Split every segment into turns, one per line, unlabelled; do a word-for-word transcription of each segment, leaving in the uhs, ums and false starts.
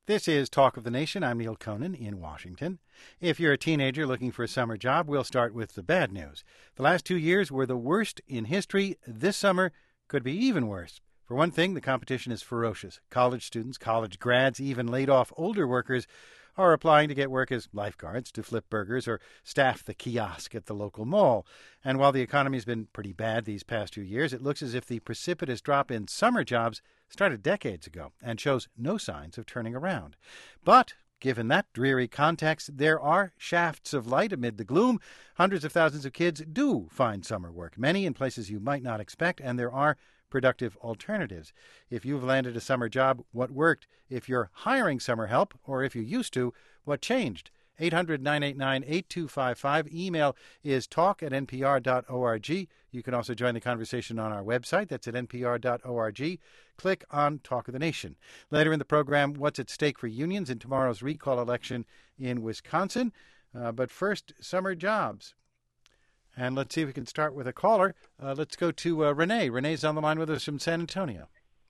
This is Talk of the Nation. I'm Neil Conan in Washington. If you're a teenager looking for a summer job, we'll start with the bad news. The last two years were the worst in history. This summer could be even worse. For one thing, the competition is ferocious. College students, college grads, even laid-off older workers are applying to get work as lifeguards, to flip burgers, or staff the kiosk at the local mall. And while the economy's been pretty bad these past few years, it looks as if the precipitous drop in summer jobs started decades ago and shows no signs of turning around. But given that dreary context, there are shafts of light amid the gloom. Hundreds of thousands of kids do find summer work, many in places you might not expect, and there are productive alternatives. If you've landed a summer job, what worked? If you're hiring summer help, or if you used to, what changed? eight hundred, nine eight nine, eight two five five. Email is talk at n p r dot org. You can also join the conversation on our website. That's at n p r dot org. Click on Talk of the Nation. Later in the program, what's at stake for unions in tomorrow's recall election in Wisconsin. Uh, but first, summer jobs. And let's see if we can start with a caller. Uh, let's go to uh, Renee. Renee's on the line with us from San Antonio.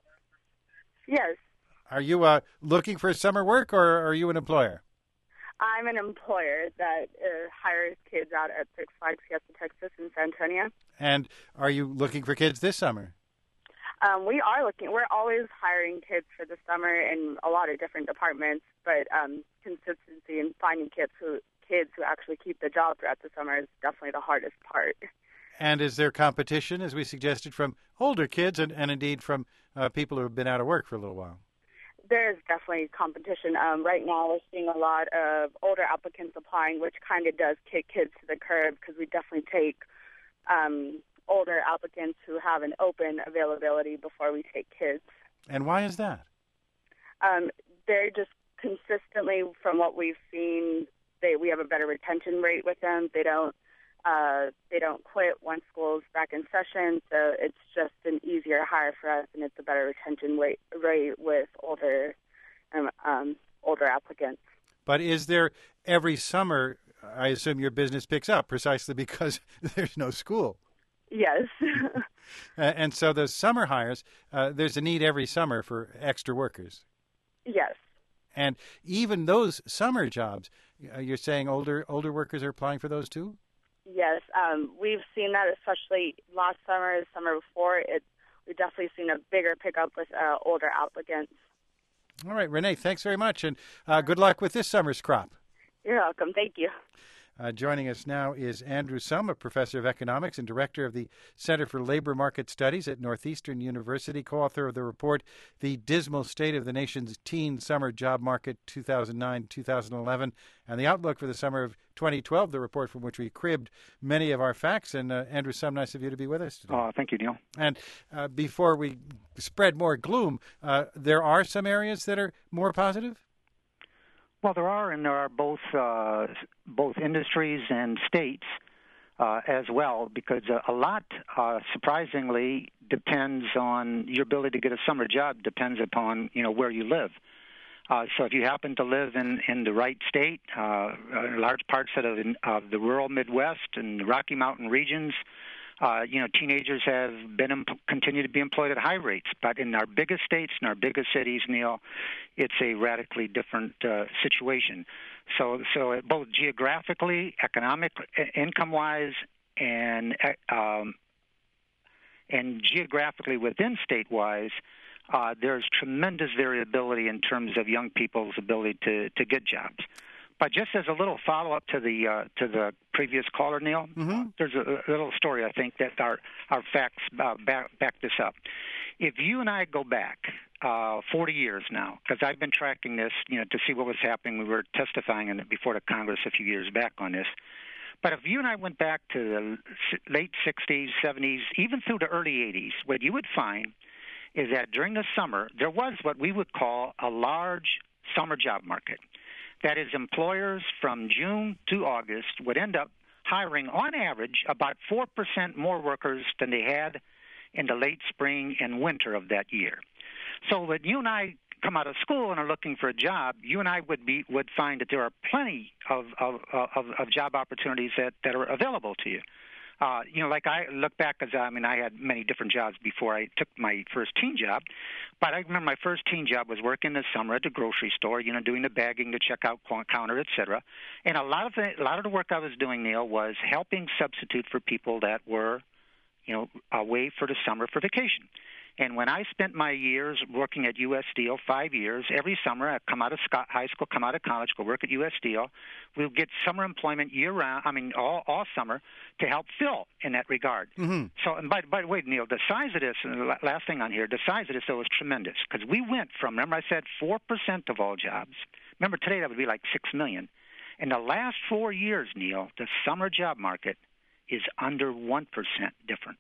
Yes.
Are you uh, looking for summer work, or are you an employer?
I'm an employer that uh, hires kids out at Six Flags Fiesta Texas in San Antonio.
And are you looking for kids this summer?
Um, we are looking. We're always hiring kids for the summer in a lot of different departments, but um, consistency in finding kids who kids who actually keep the job throughout the summer is definitely the hardest part.
And is there competition, as we suggested, from older kids and, and indeed from uh, people who have been out of work for a little while?
There is definitely competition. Um, right now we're seeing a lot of older applicants applying, which kind of does kick kids to the curb because we definitely take um, older applicants who have an open availability before we take kids.
And why is that?
Um, they're just consistently, from what we've seen, They, we have a better retention rate with them. They don't uh, they don't quit once school's back in session, so it's just an easier hire for us, and it's a better retention rate, rate with older um, um, older applicants.
But is there every summer? I assume your business picks up precisely because there's no school.
Yes.
And so those summer hires, uh, there's a need every summer for extra workers.
Yes.
And even those summer jobs, uh, you're saying older older workers are applying for those too?
Yes, um, we've seen that, especially last summer, the summer before. It, we've definitely seen a bigger pickup with uh, older applicants.
All right, Renee, thanks very much, and uh, good luck with this summer's crop.
You're welcome. Thank you.
Uh, joining us now is Andrew Sum, a professor of economics and director of the Center for Labor Market Studies at Northeastern University, co-author of the report, The Dismal State of the Nation's Teen Summer Job Market two thousand nine to two thousand eleven, and the outlook for the summer of twenty twelve, the report from which we cribbed many of our facts. And uh, Andrew Sum, nice of you to be with us today.
Uh, thank you, Neil.
And uh, before we spread more gloom, uh, there are some areas that are more positive?
Well, there are, and there are both uh, both industries and states uh, as well, because a, a lot, uh, surprisingly, depends on your ability to get a summer job. Depends upon you know where you live. Uh, so if you happen to live in, in the right state, uh, large parts of the, uh, the rural Midwest and the Rocky Mountain regions, uh, you know, teenagers have been imp- continue to be employed at high rates. But in our biggest states and our biggest cities, Neil, it's a radically different uh, situation. So, so both geographically, economic, income-wise, and um, and geographically within state-wise, uh, there's tremendous variability in terms of young people's ability to, to get jobs. But just as a little follow-up to the uh, to the previous caller, Neil,
mm-hmm.
there's a, a little story I think that our our facts uh, back, back this up. If you and I go back uh, forty years now, because I've been tracking this, you know, to see what was happening. We were testifying in it before the Congress a few years back on this. But if you and I went back to the late sixties, seventies, even through the early eighties, what you would find is that during the summer there was what we would call a large summer job market. That is, employers from June to August would end up hiring, on average, about four percent more workers than they had in the late spring and winter of that year. So when you and I come out of school and are looking for a job, you and I would be would find that there are plenty of of, of, of job opportunities that, that are available to you. Uh, you know, like I look back, because I mean, I had many different jobs before I took my first teen job. But I remember my first teen job was working this summer at the grocery store, you know, doing the bagging, the checkout counter, et cetera. And a lot of the, a lot of the work I was doing, Neil, was helping substitute for people that were, you know, away for the summer for vacation. And when I spent my years working at U S Steel, five years, every summer I'd come out of high school, come out of college, go work at U S Steel. We'll get summer employment year-round, I mean, all, all summer, to help fill in that regard.
Mm-hmm.
So, and by, by the way, Neil, the size of this, and the last thing on here, the size of this, though, is tremendous. Because we went from, remember I said four percent of all jobs. Remember, today that would be like six million. In the last four years, Neil, the summer job market is under one percent difference.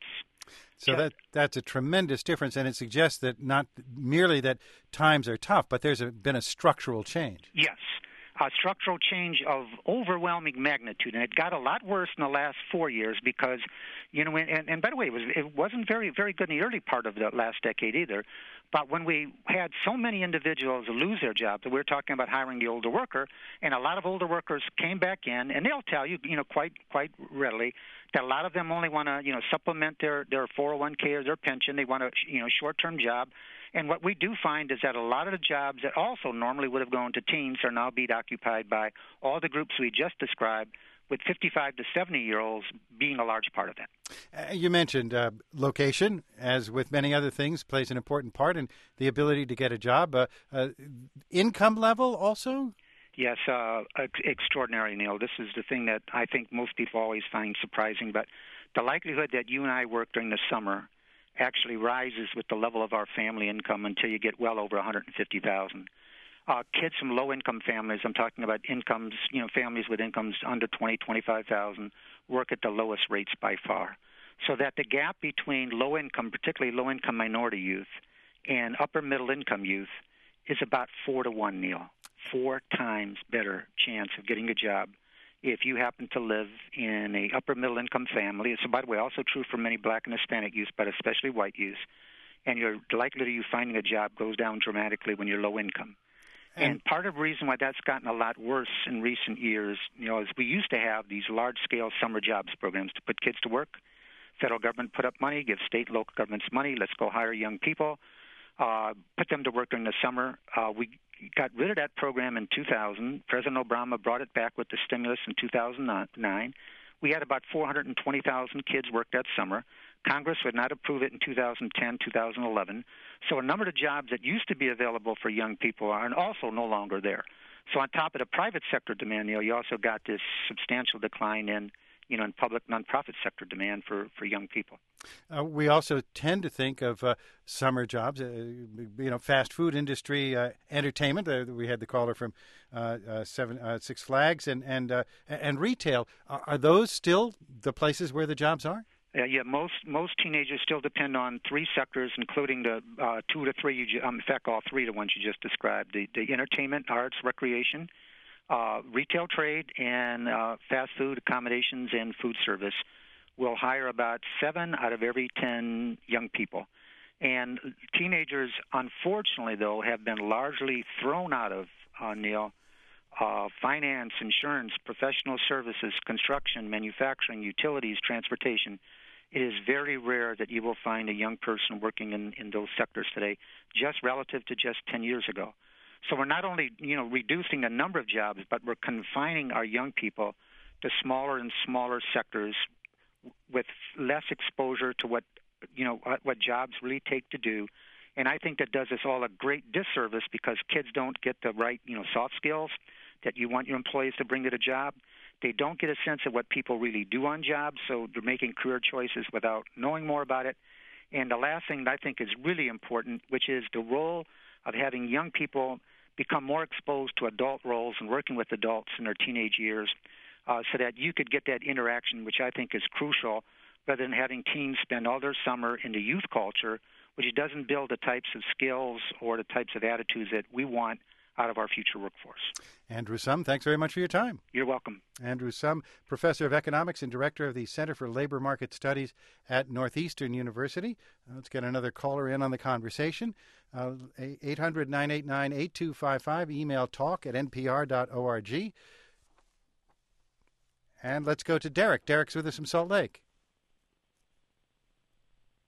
So that that's a tremendous difference, and it suggests that not merely that times are tough, but there's a, been a structural change.
Yes, a structural change of overwhelming magnitude, and it got a lot worse in the last four years because, you know, and, and by the way, it, was, it wasn't very, very good in the early part of the last decade either, but when we had so many individuals lose their jobs, we were talking about hiring the older worker, and a lot of older workers came back in, and they'll tell you, you know, quite quite readily that a lot of them only want to, you know, supplement their, their four oh one k or their pension. They want a, you know, short-term job. And what we do find is that a lot of the jobs that also normally would have gone to teens are now being occupied by all the groups we just described, with fifty-five to seventy-year-olds being a large part of that.
Uh, you mentioned uh, location, as with many other things, plays an important part in the ability to get a job. Uh, uh, income level also?
Yes, uh, ex- extraordinary, Neil. This is the thing that I think most people always find surprising, but the likelihood that you and I work during the summer actually rises with the level of our family income until you get well over one hundred fifty thousand dollars. Uh, kids from low-income families, I'm talking about incomes, you know, families with incomes under twenty, twenty-five thousand, work at the lowest rates by far. So that the gap between low-income, particularly low-income minority youth, and upper-middle-income youth is about four to one, Neil. Four times better chance of getting a job if you happen to live in a upper-middle-income family. It's, by the way, also true for many black and Hispanic youth, but especially white youth. And your likelihood of you finding a job goes down dramatically when you're low-income. And, and part of the reason why that's gotten a lot worse in recent years, you know, is we used to have these large-scale summer jobs programs to put kids to work. Federal government put up money, give state and local governments money. Let's go hire young people, uh, put them to work during the summer. Uh, we got rid of that program in two thousand. President Obama brought it back with the stimulus in two thousand nine. We had about four hundred twenty thousand kids work that summer. Congress would not approve it in two thousand ten, two thousand eleven. So a number of jobs that used to be available for young people are also no longer there. So on top of the private sector demand, you know, you also got this substantial decline in, you know, in public nonprofit sector demand for, for young people.
Uh, we also tend to think of uh, summer jobs, uh, you know, fast food industry, uh, entertainment. Uh, we had the caller from uh, uh, seven, uh, Six Flags and and uh, and retail. Are, are those still the places where the jobs are?
Uh, yeah, most most teenagers still depend on three sectors, including the uh, two to three. You ju- um, in fact, all three, the ones you just described: the, the entertainment, arts, recreation, uh, retail, trade, and uh, fast food, accommodations, and food service. Will hire about seven out of every ten young people, and teenagers, unfortunately, though, have been largely thrown out of uh, Neil. Uh, finance, insurance, professional services, construction, manufacturing, utilities, transportation. It is very rare that you will find a young person working in, in those sectors today, just relative to just ten years ago. So we're not only, you know, reducing the number of jobs, but we're confining our young people to smaller and smaller sectors with less exposure to what, you know, what, what jobs really take to do. And I think that does us all a great disservice because kids don't get the right, you know, soft skills that you want your employees to bring to the job. They don't get a sense of what people really do on jobs, so they're making career choices without knowing more about it. And the last thing that I think is really important, which is the role of having young people become more exposed to adult roles and working with adults in their teenage years uh, so that you could get that interaction, which I think is crucial, rather than having teens spend all their summer in the youth culture, which doesn't build the types of skills or the types of attitudes that we want out of our future workforce.
Andrew Sum, thanks very much for your time.
You're welcome.
Andrew Sum, Professor of Economics and Director of the Center for Labor Market Studies at Northeastern University. Uh, let's get another caller in on the conversation. Uh, eight hundred, nine eight nine, eight two five five, email talk at n p r dot org. And let's go to Derek. Derek's with us from Salt Lake.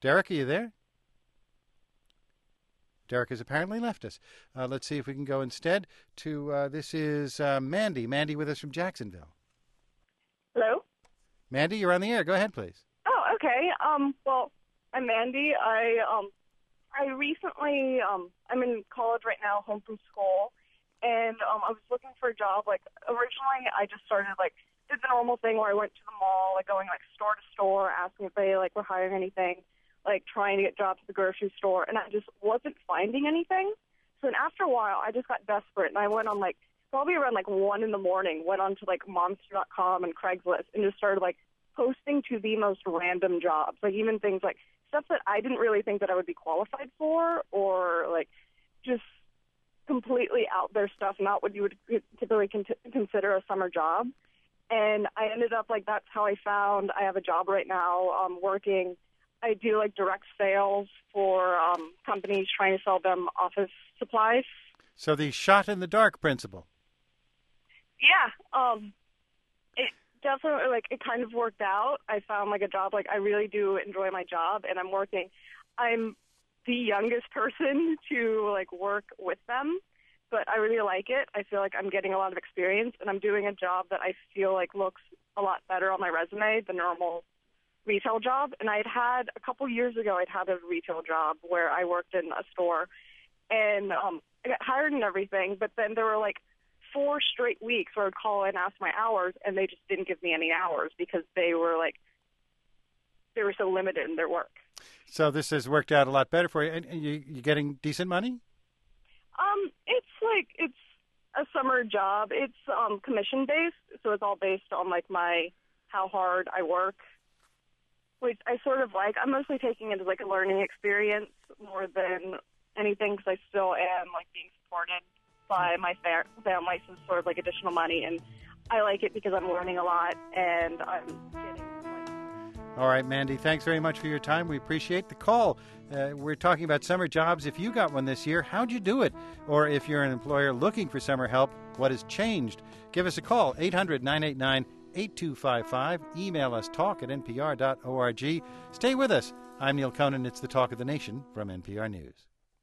Derek, are you there? Derek has apparently left us. Uh, let's see if we can go instead to, uh, this is uh, Mandy. Mandy with us from Jacksonville.
Hello?
Mandy, you're on the air. Go ahead, please.
Oh, okay. Um, well, I'm Mandy. I um, I recently, um, I'm in college right now, home from school, and um, I was looking for a job. Like, originally, I just started, like, did the normal thing where I went to the mall, like, going, like, store to store, asking if they, like, were hiring anything, like, trying to get jobs at the grocery store, and I just wasn't finding anything. So then after a while, I just got desperate, and I went on, like, probably around, like, one in the morning, went on to, like, Monster dot com and Craigslist, and just started, like, posting to the most random jobs, like, even things, like, stuff that I didn't really think that I would be qualified for, or, like, just completely out there stuff, not what you would typically con- consider a summer job. And I ended up, like, that's how I found I have a job right now, um, working. I do, like, direct sales for um, companies trying to sell them office supplies.
So the shot-in-the-dark principle.
Yeah. Um, it definitely, like, it kind of worked out. I found, like, a job. Like, I really do enjoy my job, and I'm working. I'm the youngest person to, like, work with them, but I really like it. I feel like I'm getting a lot of experience, and I'm doing a job that I feel like looks a lot better on my resume than normal retail job. And I'd had a couple years ago, I'd had a retail job where I worked in a store, and um, I got hired and everything. But then there were like four straight weeks where I'd call in, ask my hours, and they just didn't give me any hours because they were like they were so limited in their work.
So this has worked out a lot better for you, and you you getting decent money?
Um, it's like it's a summer job. It's um commission based, so it's all based on like my how hard I work. Which I sort of like. I'm mostly taking it as like a learning experience more than anything because I still am like being supported by my fa- family, so it's sort of like additional money, and I like it because I'm learning a lot and I'm getting. Like...
All right, Mandy, thanks very much for your time. We appreciate the call. Uh, we're talking about summer jobs. If you got one this year, how'd you do it? Or if you're an employer looking for summer help, what has changed? Give us a call, eight hundred, nine eight nine, eight two five five. Email us, talk at n p r dot org. Stay with us. I'm Neil Conan. It's the Talk of the Nation from N P R News.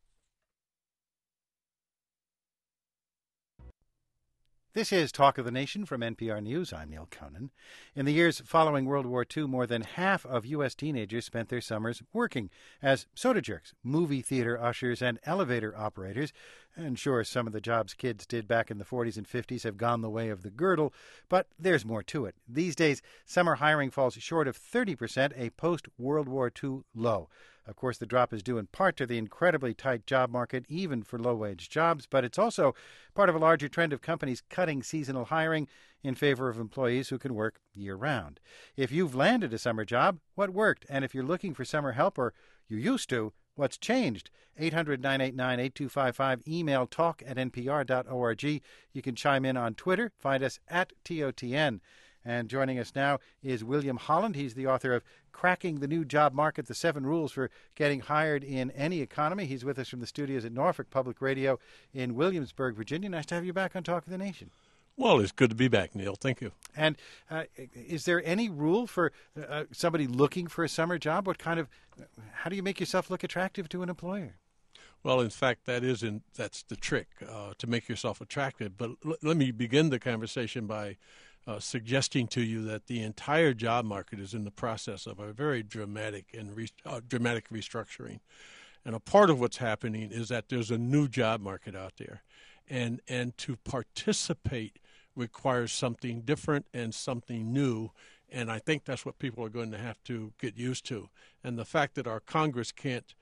This is Talk of the Nation from N P R News. I'm Neil Conan. In the years following World War Two, more than half of U S teenagers spent their summers working as soda jerks, movie theater ushers, and elevator operators. And sure, some of the jobs kids did back in the forties and fifties have gone the way of the girdle, but there's more to it. These days, summer hiring falls short of thirty percent, a post-World War Two low. Of course, the drop is due in part to the incredibly tight job market, even for low-wage jobs, but it's also part of a larger trend of companies cutting seasonal hiring in favor of employees who can work year-round. If you've landed a summer job, what worked? And if you're looking for summer help, or you used to, what's changed? eight hundred, nine eight nine, eight two five five. Email talk at n p r dot org. You can chime in on Twitter. Find us at T O T N. And joining us now is William Holland. He's the author of Cracking the New Job Market, The Seven Rules for Getting Hired in Any Economy. He's with us from the studios at Norfolk Public Radio in Williamsburg, Virginia. Nice to have you back on Talk of the Nation.
Well, it's good to be back, Neil. Thank you.
And uh, is there any rule for uh, somebody looking for a summer job? What kind of, how do you make yourself look attractive to an employer?
Well, in fact, that is in, that's the trick, uh, to make yourself attractive. But l- let me begin the conversation by uh, suggesting to you that the entire job market is in the process of a very dramatic and re- uh, dramatic restructuring. And a part of what's happening is that there's a new job market out there. And, and to participate requires something different and something new. And I think that's what people are going to have to get used to. And the fact that our Congress can't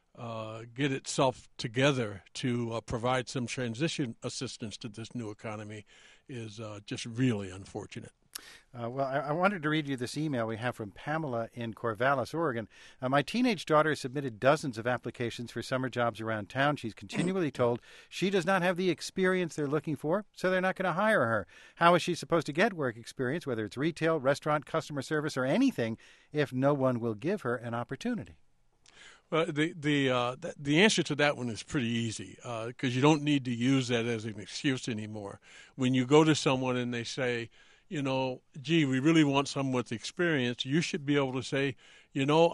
Uh, get itself together to uh, provide some transition assistance to this new economy is uh, just really unfortunate.
Uh, well, I, I wanted to read you this email we have from Pamela in Corvallis, Oregon. Uh, my teenage daughter submitted dozens of applications for summer jobs around town. She's continually told she does not have the experience they're looking for, so they're not going to hire her. How is she supposed to get work experience, whether it's retail, restaurant, customer service, or anything, if no one will give her an opportunity?
Well, the the uh, th- the answer to that one is pretty easy because uh, you don't need to use that as an excuse anymore. When you go to someone and they say, you know, gee, we really want someone with experience, you should be able to say, you know,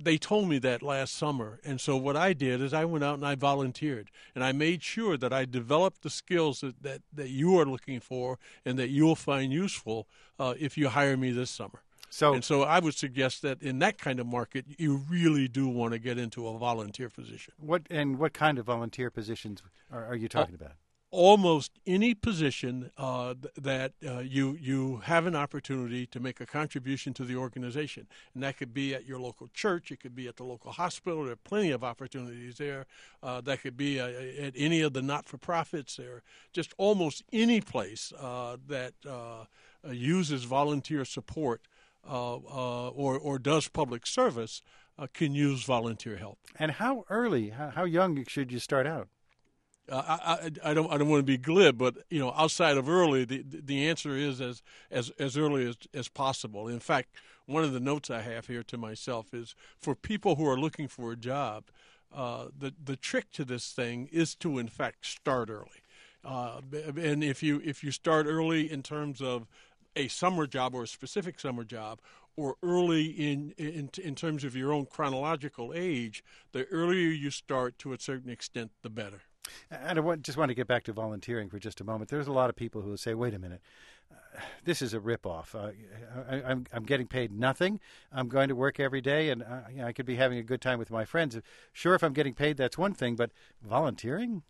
they told me that last summer. And so what I did is I went out and I volunteered. And I made sure that I developed the skills that, that, that you are looking for and that you'll find useful uh, if you hire me this summer.
So,
and so I would suggest that in that kind of market, you really do want to get into a volunteer position.
What and what kind of volunteer positions are, are you talking about?
Almost any position uh, th- that uh, you you have an opportunity to make a contribution to the organization, and that could be at your local church, it could be at the local hospital. There are plenty of opportunities there. Uh, that could be uh, at any of the not-for-profits. There, just almost any place uh, that uh, uses volunteer support uh, uh, or or does public service uh, can use volunteer help.
And how early, how, how young should you start out?
Uh, I, I don't I don't want to be glib, but you know, outside of early, the the answer is as as as early as as possible. In fact, one of the notes I have here to myself is for people who are looking for a job, uh, the the trick to this thing is to in fact start early, uh, and if you if you start early in terms of a summer job or a specific summer job, or early in, in in terms of your own chronological age, the earlier you start to a certain extent, the better.
And I want, just want to get back to volunteering for just a moment. There's a lot of people who will say, wait a minute, uh, this is a ripoff. Uh, I, I'm, I'm getting paid nothing. I'm going to work every day, and uh, you know, I could be having a good time with my friends. Sure, if I'm getting paid, that's one thing, but volunteering?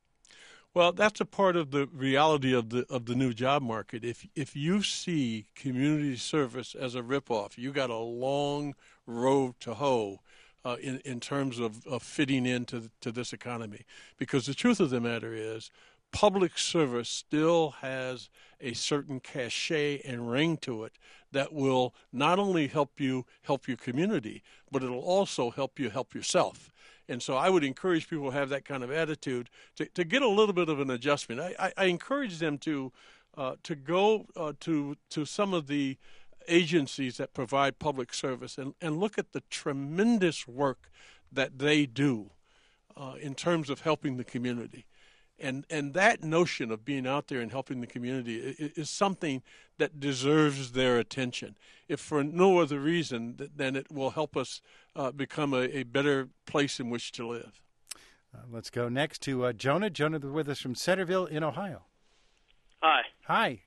Well, that's a part of the reality of the of the new job market. If if you see community service as a ripoff, you got a long road to hoe. Uh, in, in terms of, of fitting into to this economy. Because the truth of the matter is public service still has a certain cachet and ring to it that will not only help you help your community, but it'll also help you help yourself. And so I would encourage people to have that kind of attitude to, to get a little bit of an adjustment. I, I, I encourage them to uh, to go uh, to to some of the agencies that provide public service and, and look at the tremendous work that they do uh, in terms of helping the community. And and that notion of being out there and helping the community is, is something that deserves their attention. If for no other reason, then it will help us uh, become a, a better place in which to live.
Uh, let's go next to uh, Jonah. Jonah with us from Centerville in Ohio.
Hi.
Hi.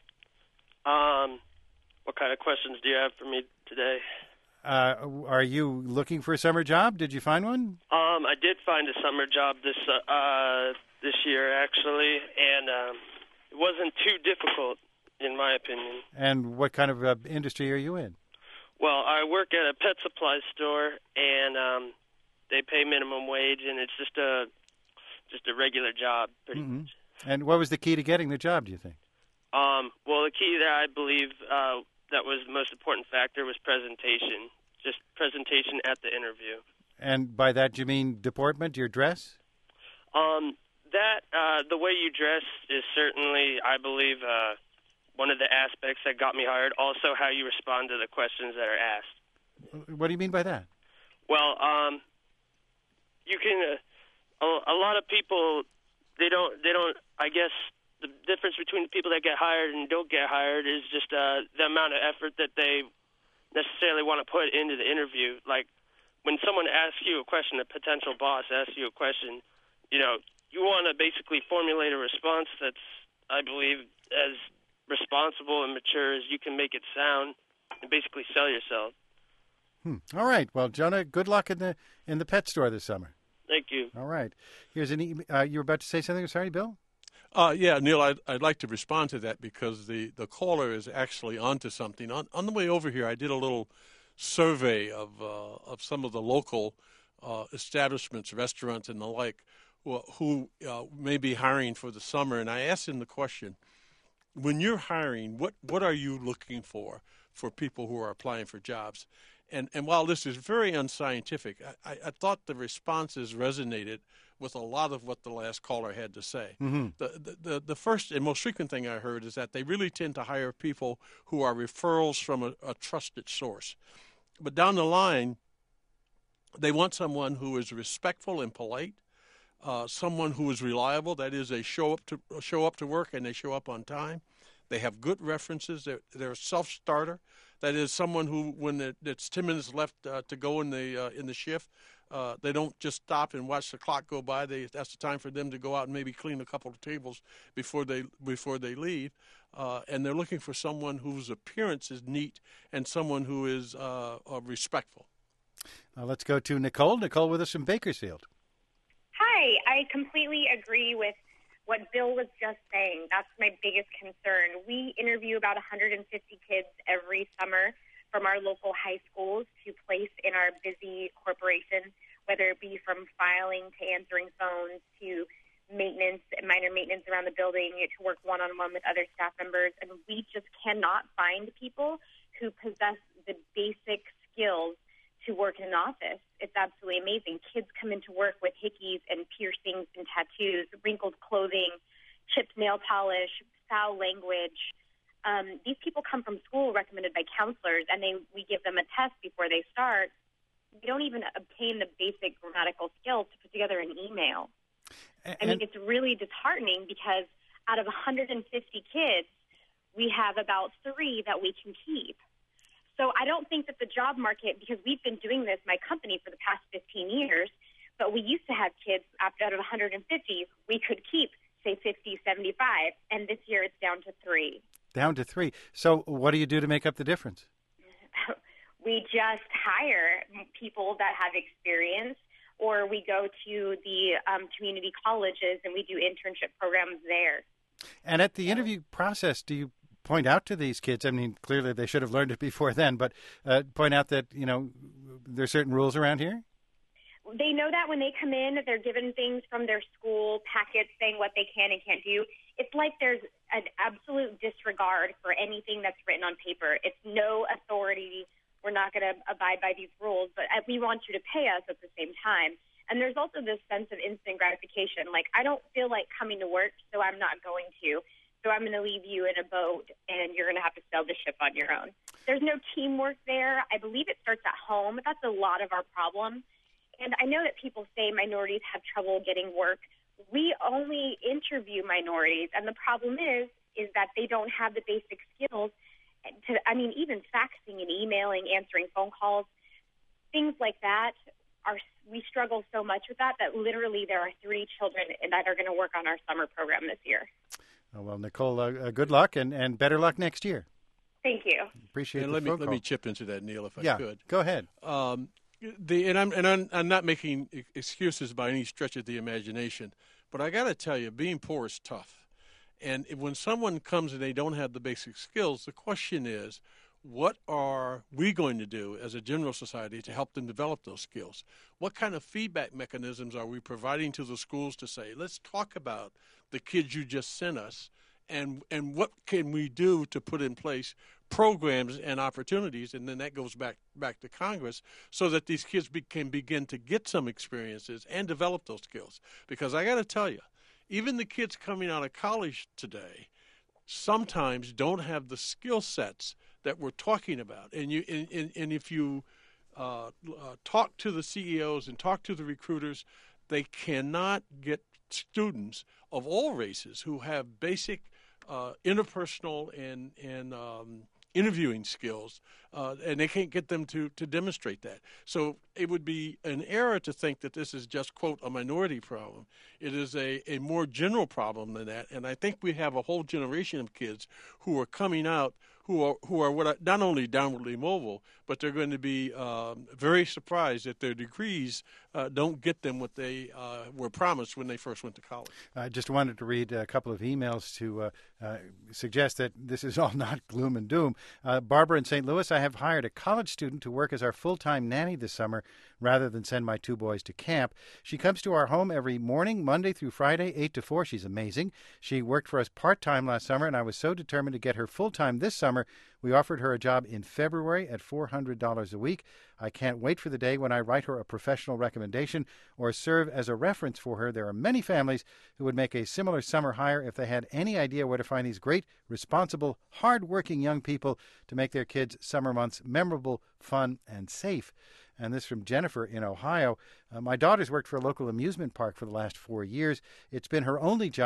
Hi. Um... What kind of questions do you have for me today?
Uh, are you looking for a summer job? Did you find one?
Um, I did find a summer job this uh, uh, this year, actually, and um, it wasn't too difficult, in my opinion.
And what kind of uh, industry are you in?
Well, I work at a pet supply store, and um, they pay minimum wage, and it's just a just a regular job, pretty
mm-hmm.
much. And
what was the key to getting the job, do you think?
Um, well, the key there, I believe, uh, that was the most important factor was presentation, just presentation at the interview.
And by that, you mean deportment, your dress?
Um, that, uh, the way you dress is certainly, I believe, uh, one of the aspects that got me hired. Also, how you respond to the questions that are asked.
What do you mean by that?
Well, um, you can, uh, a, a lot of people, they don't, they don't, I guess, the difference between the people that get hired and don't get hired is just uh, the amount of effort that they necessarily want to put into the interview. Like when someone asks you a question, a potential boss asks you a question, you know, you want to basically formulate a response that's, I believe, as responsible and mature as you can make it sound and basically sell yourself.
Hmm. All right. Well, Jonah, good luck in the in the pet store this summer.
Thank you.
All right. Here's an e- uh, you were about to say something? Sorry, Bill?
Uh, yeah, Neil, I'd, I'd like to respond to that because the, the caller is actually onto something. On, on the way over here, I did a little survey of uh, of some of the local uh, establishments, restaurants, and the like, who, who uh, may be hiring for the summer. And I asked them the question, when you're hiring, what, what are you looking for for people who are applying for jobs? And, and while this is very unscientific, I, I thought the responses resonated with a lot of what the last caller had to say. Mm-hmm. The, the the first and most frequent thing I heard is that they really tend to hire people who are referrals from a, a trusted source. But down the line, they want someone who is respectful and polite, uh, someone who is reliable. That is, they show up to show up to work and they show up on time. They have good references. They're, they're a self-starter. That is, someone who, when it, it's ten minutes left uh, to go in the uh, in the shift, uh, they don't just stop and watch the clock go by. They that's the time for them to go out and maybe clean a couple of tables before they before they leave. Uh, and they're looking for someone whose appearance is neat and someone who is uh, uh, respectful.
Now let's go to Nicole. Nicole with us from Bakersfield.
Hi, I completely agree with what Bill was just saying. That's my biggest concern. We interview about one hundred fifty kids every summer from our local high schools to place in our busy corporation, whether it be from filing to answering phones to maintenance, minor maintenance around the building, to work one-on-one with other staff members. And we just cannot find people who possess the basic skills to work in an office. It's absolutely amazing. Kids come into work with hickeys and piercings and tattoos, wrinkled clothing, chipped nail polish, foul language. Um, these people come from school recommended by counselors, and they we give them a test before they start. We don't even obtain the basic grammatical skills to put together an email. And, I mean, it's really disheartening because out of one hundred fifty kids, we have about three that we can keep. So I don't think that the job market, because we've been doing this, my company, for the past fifteen years, but we used to have kids out of one hundred fifty, we could keep, say, fifty, seventy-five, and this year it's down to three.
Down to three. So what do you do to make up the difference?
We just hire people that have experience, or we go to the um, community colleges and we do internship programs there.
And at the interview process, do you point out to these kids, I mean, clearly they should have learned it before then, but uh, point out that, you know, there's certain rules around here?
They know that when they come in, they're given things from their school packets saying what they can and can't do. It's like there's an absolute disregard for anything that's written on paper. It's no authority. We're not going to abide by these rules, but we want you to pay us at the same time. And there's also this sense of instant gratification. Like, I don't feel like coming to work, so I'm not going to. So I'm going to leave you in a boat, and you're going to have to sail the ship on your own. There's no teamwork there. I believe it starts at home. That's a lot of our problem. And I know that people say minorities have trouble getting work. We only interview minorities, and the problem is, is that they don't have the basic skills to, I mean, even faxing and emailing, answering phone calls, things like that. Are we struggle so much with that that literally there are three children that are going to work on our summer program this year.
Oh, well, Nicole, uh, uh, good luck and, and better luck next year.
Thank you.
Appreciate
and
the
let me
phone
let
call.
me chip into that, Neil, if I
yeah,
could.
Go ahead.
Um, the and I'm and I'm, I'm not making excuses by any stretch of the imagination, but I got to tell you, being poor is tough. And when someone comes and they don't have the basic skills, the question is, what are we going to do as a general society to help them develop those skills? What kind of feedback mechanisms are we providing to the schools to say, let's talk about the kids you just sent us, and and what can we do to put in place programs and opportunities, and then that goes back back to Congress, so that these kids be, can begin to get some experiences and develop those skills. Because I got to tell you, even the kids coming out of college today sometimes don't have the skill sets that we're talking about. And you and, and, and if you uh, uh, talk to the C E Os and talk to the recruiters, they cannot get students of all races who have basic uh, interpersonal and and um, interviewing skills, uh, and they can't get them to, to demonstrate that. So it would be an error to think that this is just, quote, a minority problem. It is a, a more general problem than that, and I think we have a whole generation of kids who are coming out who are who are what I, not only downwardly mobile, but they're going to be um, very surprised that their degrees uh, don't get them what they uh, were promised when they first went to college.
I just wanted to read a couple of emails to uh, uh, suggest that this is all not gloom and doom. Uh, Barbara in Saint Louis, I have hired a college student to work as our full-time nanny this summer rather than send my two boys to camp. She comes to our home every morning, Monday through Friday, eight to four. She's amazing. She worked for us part-time last summer, and I was so determined to get her full-time this summer. We offered her a job in February at four hundred dollars a week. I can't wait for the day when I write her a professional recommendation or serve as a reference for her. There are many families who would make a similar summer hire if they had any idea where to find these great, responsible, hard-working young people to make their kids' summer months memorable, fun, and safe. And this from Jennifer in Ohio. Uh, my daughter's worked for a local amusement park for the last four years. It's been her only job.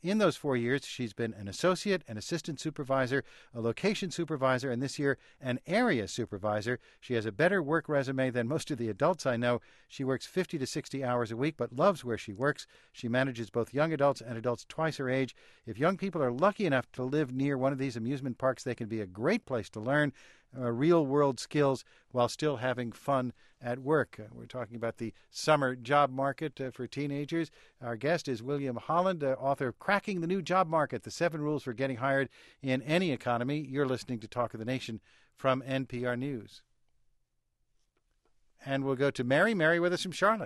In those four years, she's been an associate, an assistant supervisor, a location supervisor, and this year, an area supervisor. She has a better work resume than most of the adults I know. She works fifty to sixty hours a week, but loves where she works. She manages both young adults and adults twice her age. If young people are lucky enough to live near one of these amusement parks, they can be a great place to learn uh, real-world skills while still having fun at work. Uh, we're talking about the summer job market uh, for teenagers. Our guest is William Holland, uh, author of Cracking the New Job Market, The Seven Rules for Getting Hired in Any Economy. You're listening to Talk of the Nation from N P R News. And we'll go to Mary. Mary with us from Charlotte.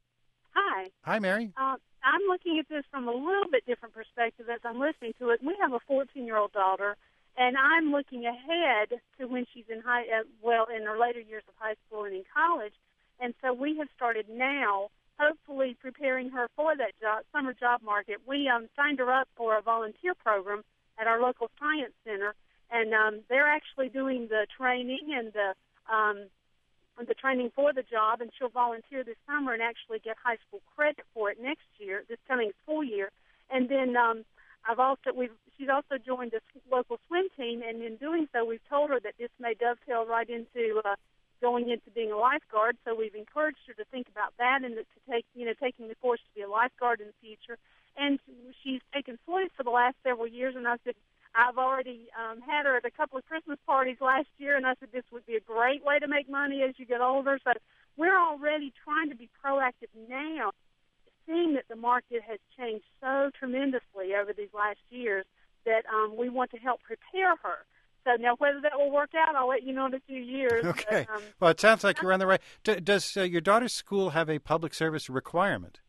Hi.
Hi, Mary.
Uh, I'm looking at this from a little bit different perspective as I'm listening to it. We have a fourteen-year-old daughter, and I'm looking ahead to when she's in high, uh, well, in her later years of high school and in college. And so we have started now, hopefully preparing her for that job, summer job market. We um, signed her up for a volunteer program at our local science center, and um, they're actually doing the training and the um, the training for the job, and she'll volunteer this summer and actually get high school credit for it next year, this coming school year. And then um, I've also we've she's also joined a local swim team, and in doing so, we've told her that this may dovetail right into uh, going into being a lifeguard. So we've encouraged her to think about that and to take you know taking the course to be a lifeguard in the future. And she's taken swimming for the last several years, and I said, I've already um, had her at a couple of Christmas parties last year, and I said this would be a great way to make money as you get older. So we're already trying to be proactive now, seeing that the market has changed so tremendously over these last years that um, we want to help prepare her. So now whether that will work out, I'll let you know in a few years.
Okay.
But, um,
well, it sounds like you're on the right. D- does uh, your daughter's school have a public service requirement?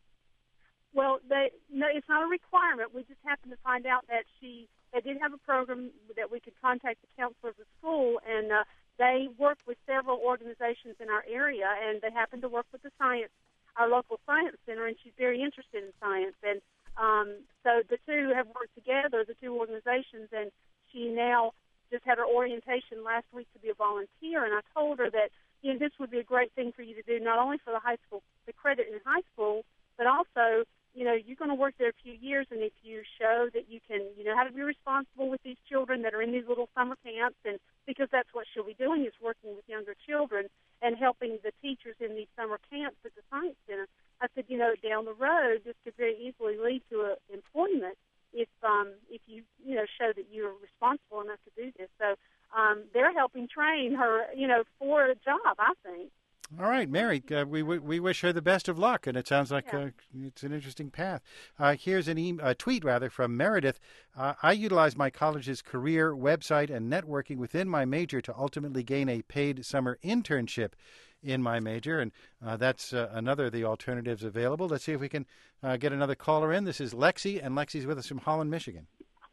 Well, they, no, it's not a requirement. We just happened to find out that she they did have a program that we could contact the counselor of the school, and uh, they work with several organizations in our area, and they happen to work with the science, our local science center, and she's very interested in science. And um, so the two have worked together, the two organizations, and she now just had her orientation last week to be a volunteer, and I told her that you know this would be a great thing for you to do, not only for the high school, the credit in high school, but also you know, you're going to work there a few years, and if you show that you can, you know, how to be responsible with these children that are in these little summer camps, and because that's what she'll be doing is working with younger children and helping the teachers in these summer camps at the Science Center. I said, you know, down the road, this could very easily lead to a, employment if, um, if you, you know, show that you're responsible enough to do this. So um, they're helping train her, you know, for a job, I think.
All right, Mary, uh, we we wish her the best of luck, and it sounds like
yeah.
uh, it's an interesting path. Uh, here's an e- a tweet, rather, from Meredith. Uh, I utilize my college's career website and networking within my major to ultimately gain a paid summer internship in my major, and uh, that's uh, another of the alternatives available. Let's see if we can uh, get another caller in. This is Lexi, and Lexi's with us from Holland, Michigan.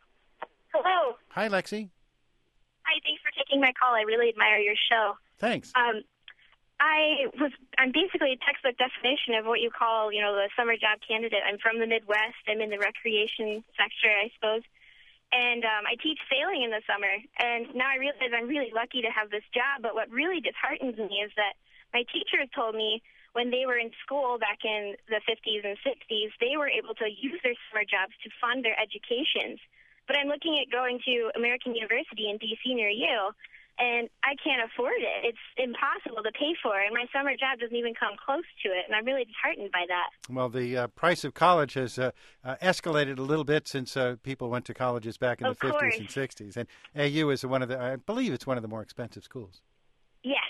Hello.
Hi, Lexi.
Hi, thanks for taking my call. I really admire your show.
Thanks.
Um, I was, I'm basically a textbook definition of what you call, you know, the summer job candidate. I'm from the Midwest. I'm in the recreation sector, I suppose. And um, I teach sailing in the summer. And now I realize I'm really lucky to have this job. But what really disheartens me is that my teachers told me when they were in school back in the fifties and sixties, they were able to use their summer jobs to fund their educations. But I'm looking at going to American University in D C near Yale, and I can't afford it. It's impossible to pay for, and my summer job doesn't even come close to it, and I'm really disheartened by that.
Well, the uh, price of college has uh, uh, escalated a little bit since uh, people went to colleges back in
Of
the fifties
course.
and sixties, and A U is one of the, I believe it's one of the more expensive schools.
Yes.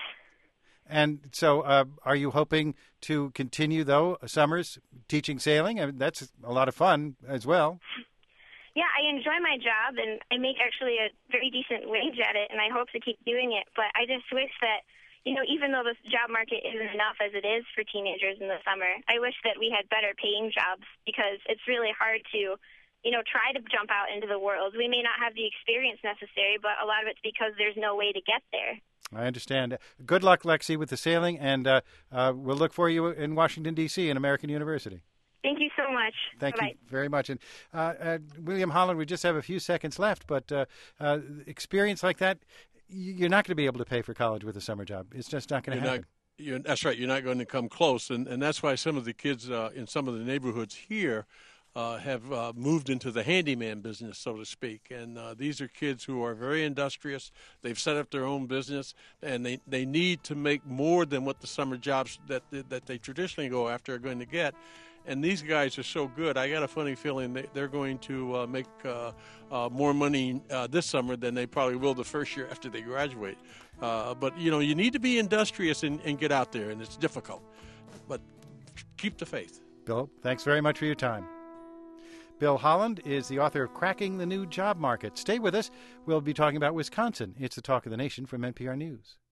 And so uh, are you hoping to continue, though, summers teaching sailing? I mean, that's a lot of fun as well.
Yeah, I enjoy my job, and I make actually a very decent wage at it, and I hope to keep doing it. But I just wish that, you know, even though the job market isn't enough as it is for teenagers in the summer, I wish that we had better paying jobs because it's really hard to, you know, try to jump out into the world. We may not have the experience necessary, but a lot of it's because there's no way to get there.
I understand. Good luck, Lexi, with the sailing, and uh, uh, we'll look for you in Washington, D C, in American University.
Thank you so much.
Thank
Bye-bye.
you very much. And uh, uh, William Holland, we just have a few seconds left, but uh, uh, experience like that, you're not going to be able to pay for college with a summer job. It's just not going to happen.
Not, you're, that's right. You're not going to come close, and, and that's why some of the kids uh, in some of the neighborhoods here uh, have uh, moved into the handyman business, so to speak. And uh, these are kids who are very industrious. They've set up their own business, and they, they need to make more than what the summer jobs that that they traditionally go after are going to get. And these guys are so good. I got a funny feeling they, they're going to uh, make uh, uh, more money uh, this summer than they probably will the first year after they graduate. Uh, but, you know, you need to be industrious and, and get out there, and it's difficult. But keep the faith.
Bill, thanks very much for your time. Bill Holland is the author of Cracking the New Job Market. Stay with us. We'll be talking about Wisconsin. It's the Talk of the Nation from N P R News.